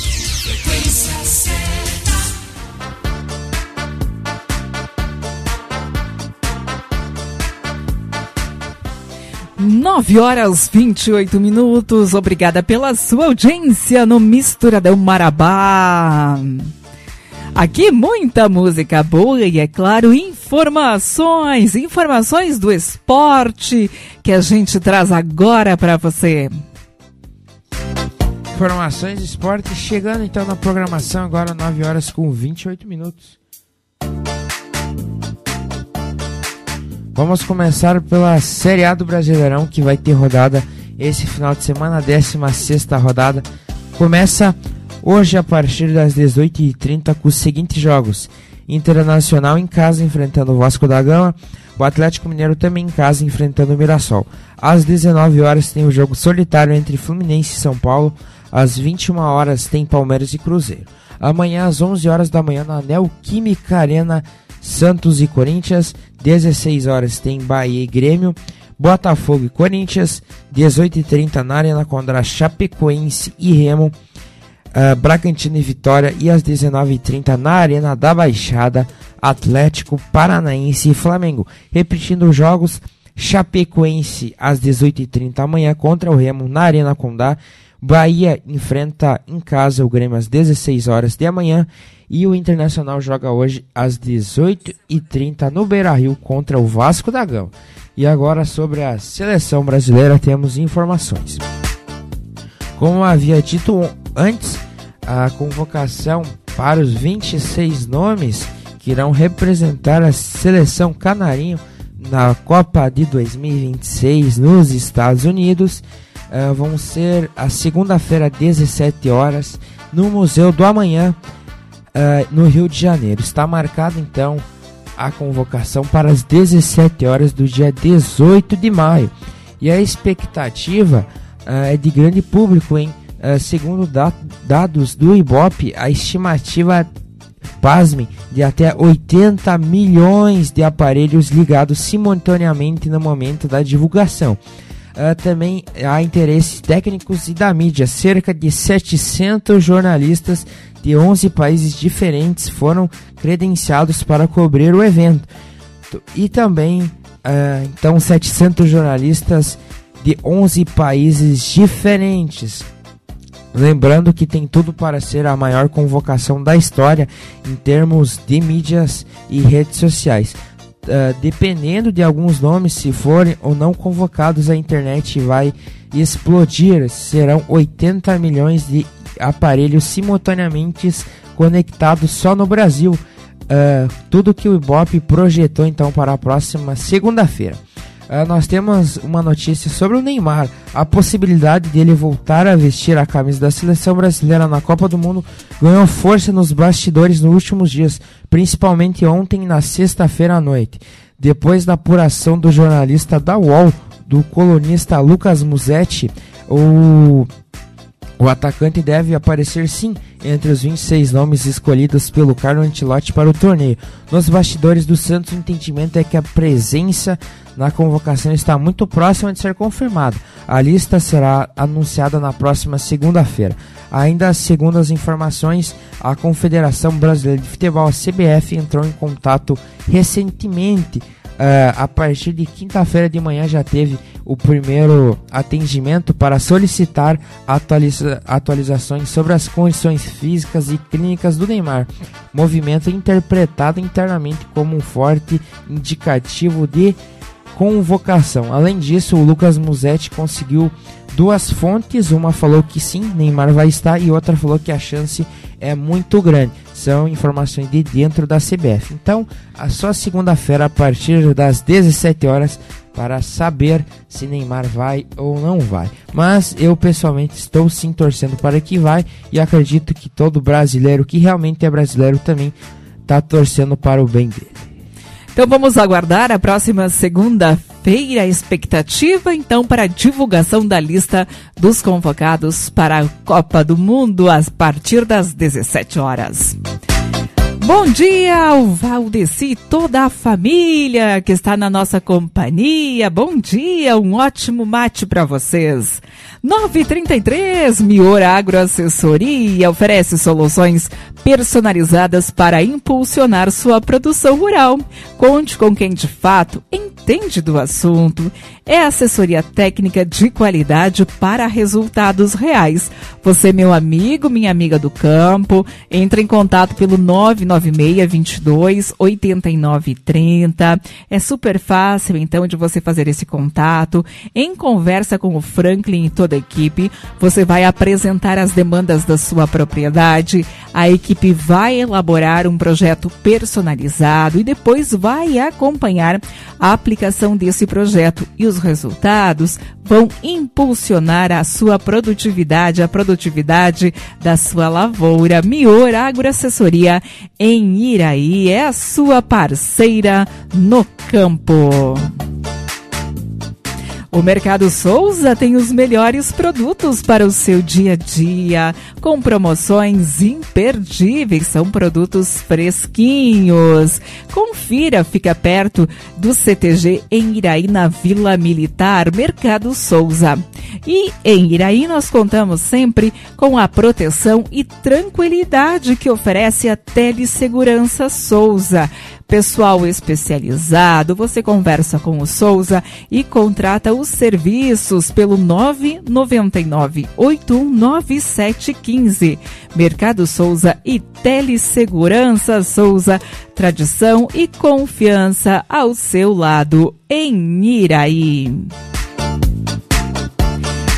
Nove horas vinte e oito minutos. Obrigada pela sua audiência no Misturadão Marabá. Aqui muita música boa e, é claro, informações, informações do esporte que a gente traz agora para você. Informações de esporte chegando então na programação agora nove horas com vinte e oito minutos. Vamos começar pela Série A do Brasileirão, que vai ter rodada esse final de semana, a décima sexta rodada. Começa hoje a partir das dezoito e trinta com os seguintes jogos: Internacional em casa enfrentando o Vasco da Gama, o Atlético Mineiro também em casa enfrentando o Mirassol. Às dezenove horas tem o jogo solitário entre Fluminense e São Paulo. Às vinte e uma horas tem Palmeiras e Cruzeiro. Amanhã às onze horas da manhã na Neoquímica Arena, Santos e Corinthians. dezesseis horas tem Bahia e Grêmio, Botafogo e Corinthians. dezoito e trinta na Arena Condá, Chapecoense e Remo, uh, Bragantino e Vitória. E às dezenove e trinta na Arena da Baixada, Atlético Paranaense e Flamengo. Repetindo os jogos: Chapecoense às dezoito e trinta amanhã contra o Remo na Arena Condá. Bahia enfrenta em casa o Grêmio às dezesseis horas de amanhã. E o Internacional joga hoje às dezoito e trinta no Beira-Rio contra o Vasco da Gama. E agora sobre a seleção brasileira temos informações. Como havia dito antes, a convocação para os vinte e seis nomes que irão representar a seleção canarinho na Copa de dois mil e vinte e seis nos Estados Unidos uh, vão ser a segunda-feira, dezessete horas, no Museu do Amanhã, uh, no Rio de Janeiro. Está marcada então a convocação para as dezessete horas do dia dezoito de maio. E a expectativa uh, é de grande público, hein? Uh, segundo da- dados do Ibope, a estimativa, pasmem, de até oitenta milhões de aparelhos ligados simultaneamente no momento da divulgação. Uh, também há interesses técnicos e da mídia. Cerca de setecentos jornalistas de onze países diferentes foram credenciados para cobrir o evento. E também, uh, então, setecentos jornalistas de onze países diferentes. Lembrando que tem tudo para ser a maior convocação da história em termos de mídias e redes sociais. Uh, dependendo de alguns nomes, se forem ou não convocados, a internet vai explodir. Serão oitenta milhões de aparelhos simultaneamente conectados só no Brasil. Uh, tudo que o Ibope projetou então para a próxima segunda-feira. Uh, nós temos uma notícia sobre o Neymar. A possibilidade dele voltar a vestir a camisa da seleção brasileira na Copa do Mundo ganhou força nos bastidores nos últimos dias, principalmente ontem, na sexta-feira à noite. Depois da apuração do jornalista da U O L, do colunista Lucas Musetti, o... O atacante deve aparecer sim entre os vinte e seis nomes escolhidos pelo Carlo Ancelotti para o torneio. Nos bastidores do Santos, o entendimento é que a presença na convocação está muito próxima de ser confirmada. A lista será anunciada na próxima segunda-feira. Ainda segundo as informações, a Confederação Brasileira de Futebol, a C B F, entrou em contato recentemente. Uh, a partir de quinta-feira de manhã já teve o primeiro atendimento para solicitar atualiza- atualizações sobre as condições físicas e clínicas do Neymar, movimento interpretado internamente como um forte indicativo de convocação. Além disso, o Lucas Musetti conseguiu duas fontes, uma falou que sim, Neymar vai estar, e outra falou que a chance é muito grande. São informações de dentro da C B F. Então, a só segunda-feira, a partir das dezessete horas, para saber se Neymar vai ou não vai. Mas eu pessoalmente estou sim torcendo para que vai, e acredito que todo brasileiro que realmente é brasileiro também está torcendo para o bem dele. Então vamos aguardar a próxima segunda-feira, a expectativa então para a divulgação da lista dos convocados para a Copa do Mundo a partir das dezessete horas. Bom dia ao Valdeci e toda a família que está na nossa companhia. Bom dia, um ótimo mate para vocês. nove e trinta e três, Mior Agroassessoria oferece soluções personalizadas para impulsionar sua produção rural. Conte com quem de fato entende do assunto. É assessoria técnica de qualidade para resultados reais. Você, meu amigo, minha amiga do campo, entre em contato pelo nove nove seis, vinte e dois, oitenta e nove trinta. É super fácil, então, de você fazer esse contato. Em conversa com o Franklin e toda a equipe, você vai apresentar as demandas da sua propriedade. A equipe vai elaborar um projeto personalizado e depois vai acompanhar a aplicação desse projeto. E os resultados vão impulsionar a sua produtividade, a produtividade da sua lavoura. Mior Agroassessoria em Iraí é a sua parceira no campo. O Mercado Souza tem os melhores produtos para o seu dia a dia, com promoções imperdíveis, são produtos fresquinhos. Confira, fica perto do C T G em Iraí, na Vila Militar, Mercado Souza. E em Iraí nós contamos sempre com a proteção e tranquilidade que oferece a Telesegurança Souza. Pessoal especializado, você conversa com o Souza e contrata os serviços pelo nove nove nove, oito um nove sete um cinco. Mercado Souza e Telesegurança Souza, tradição e confiança ao seu lado em Iraí.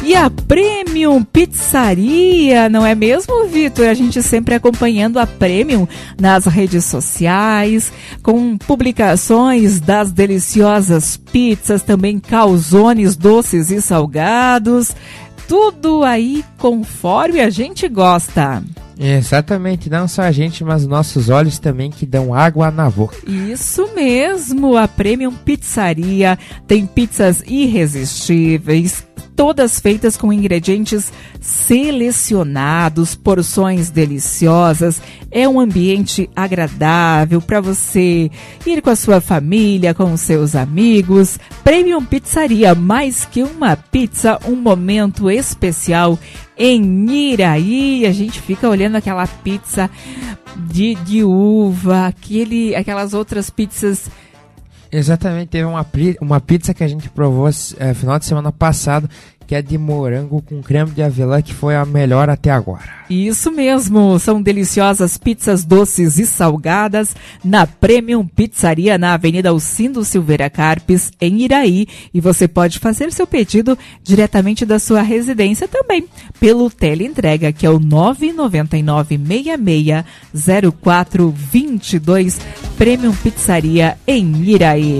E a Premium Pizzaria, não é mesmo, Vitor? A gente sempre acompanhando a Premium nas redes sociais, com publicações das deliciosas pizzas, também calzones doces e salgados, tudo aí conforme a gente gosta. Exatamente, não só a gente, mas nossos olhos também que dão água na boca. Isso mesmo, a Premium Pizzaria tem pizzas irresistíveis, todas feitas com ingredientes selecionados, porções deliciosas. É um ambiente agradável para você ir com a sua família, com os seus amigos. Premium Pizzaria, mais que uma pizza, um momento especial em Iraí. A gente fica olhando aquela pizza de, de uva, aquele, aquelas outras pizzas. Exatamente, teve uma, uma pizza que a gente provou é, final de semana passado, que é de morango com creme de avelã, que foi a melhor até agora. Isso mesmo, são deliciosas pizzas doces e salgadas na Premium Pizzaria, na Avenida Alcindo Silveira Carpes, em Iraí. E você pode fazer seu pedido diretamente da sua residência também, pelo teleentrega, que é o nove nove nove, seis seis zero quatro dois dois, Premium Pizzaria em Iraí.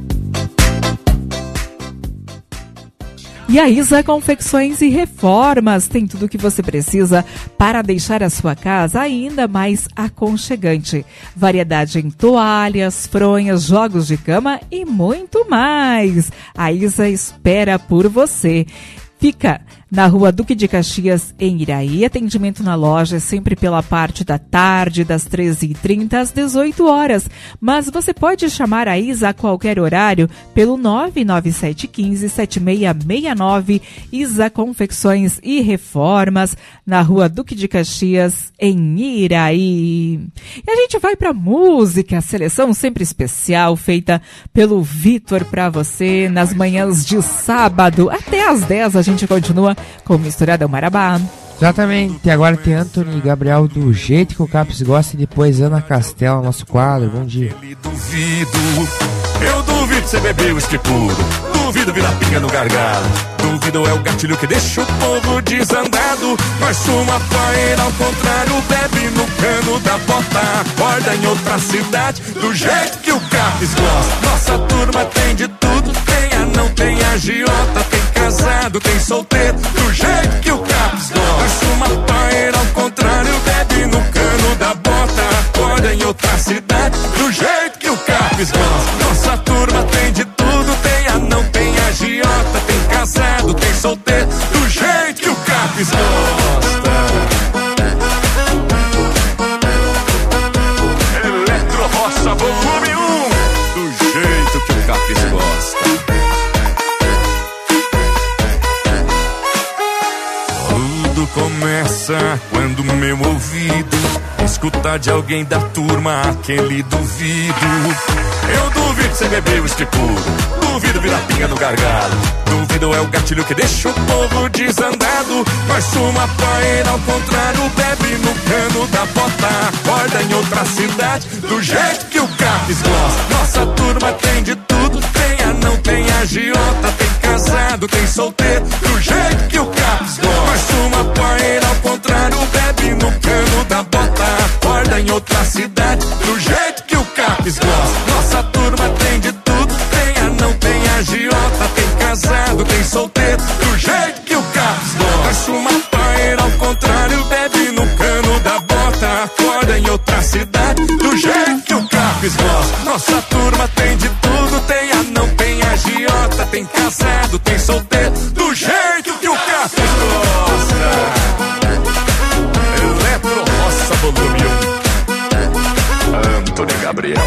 E a Isa Confecções e Reformas tem tudo o que você precisa para deixar a sua casa ainda mais aconchegante. Variedade em toalhas, fronhas, jogos de cama e muito mais. A Isa espera por você. Fica na Rua Duque de Caxias, em Iraí. Atendimento na loja é sempre pela parte da tarde, das treze e trinta às dezoito horas. Mas você pode chamar a Isa a qualquer horário pelo nove nove sete um cinco, sete seis seis nove. Isa Confecções e Reformas, na Rua Duque de Caxias, em Iraí. E a gente vai para música, a seleção sempre especial, feita pelo Vitor para você nas manhãs de sábado. Até às dez a gente continua com o Misturadão Marabá. Exatamente, agora tem Antônio e Gabriel do jeito que o Capes gosta, e depois Ana Castela, nosso quadro. Bom dia. Duvido, eu duvido você beber uísque puro, duvido virar pinga no gargalo, duvido é o gatilho que deixa o povo desandado. Nós fuma paeira ao contrário, bebe no cano da bota, acorda em outra cidade, do jeito que o Capes gosta. Nossa turma tem de tudo, tem a não tem agiota, tem casado, tem solteiro, do jeito que o Capes gosta. Nós fuma paeira ao contrário, bebe no cano da bota, acorda em outra cidade, do jeito que o Capes gosta. Nossa turma tem de tudo, tem a não tem agiota, tem casado, tem solteiro, do jeito que o Capes gosta. Eletro Roça volume um, do jeito que o Capes gosta. Tudo começa quando meu ouvido escutar de alguém da turma aquele duvido. Eu duvido você beber uísque puro, duvido virar pinga no gargalo, duvido é o gatilho que deixa o povo desandado. Nós fuma paeira ao contrário, bebe no cano da bota, acorda em outra cidade, do jeito que o Capes gosta. Nossa turma tem de tudo, tem a não tem agiota, tem casado, tem solteiro, do jeito que o Capes gosta. Nós fuma paeira ao contrário, bebe no cano da bota, acorda em outra cidade, do jeito que o Capes gosta. Nossa turma tem de tudo, tem a não tem agiota, tem casado, tem solteiro, do jeito que o Capes gosta. Nós fuma paeira ao contrário, bebe no cano da bota, acorda em outra cidade, do jeito que o Capes gosta. Nossa turma tem de tudo, tem a não tem agiota, tem casado, tem solteiro, do jeito que o Capes gosta. Eletro Roça volume um, Antônio Gabriel.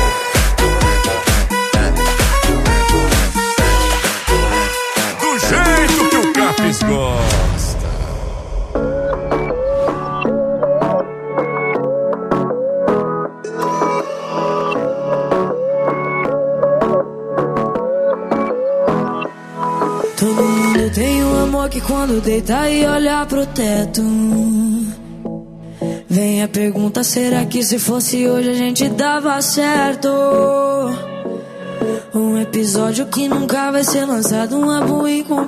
Do jeito que o Capes gosta. Todo mundo tem um amor que quando deita e olha pro teto, vem a pergunta, será que se fosse hoje a gente dava certo? Um episódio que nunca vai ser lançado, um álbum incompleto.